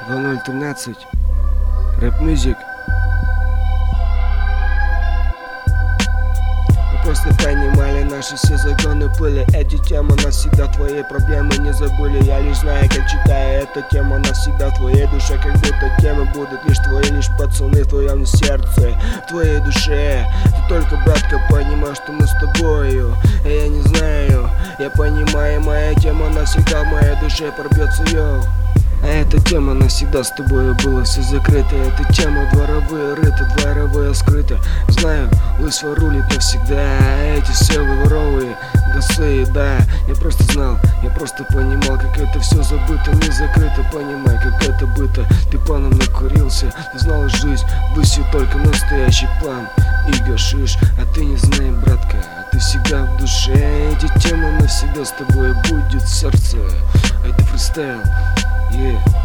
2013 Рэп Music. Мы просто понимали наши все законы пыли. Эти темы навсегда, твои проблемы не забыли. Я лишь знаю, как читаю эту тему навсегда. В твоей душе как будто темы будут лишь твои, лишь пацаны в твоем сердце, в твоей душе. Ты только, братка, понимаешь, что мы с тобою. Я не знаю, я понимаю, моя тема навсегда в моей душе пробьется, йоу. А эта тема навсегда с тобой было все закрыто. Эта тема дворовые рыты, дворовые скрыты. Знаю, лысо рулит навсегда. А эти все воровые, косые, да. Я просто знал, я просто понимал, как это все забыто, не закрыто. Понимай, как это быто. Ты планом накурился, ты знал жизнь, высит только настоящий план и гашиш. А ты не знаешь, братка, а ты всегда в душе. Эти темы навсегда с тобой будет в сердце. Это фристайл. Yeah.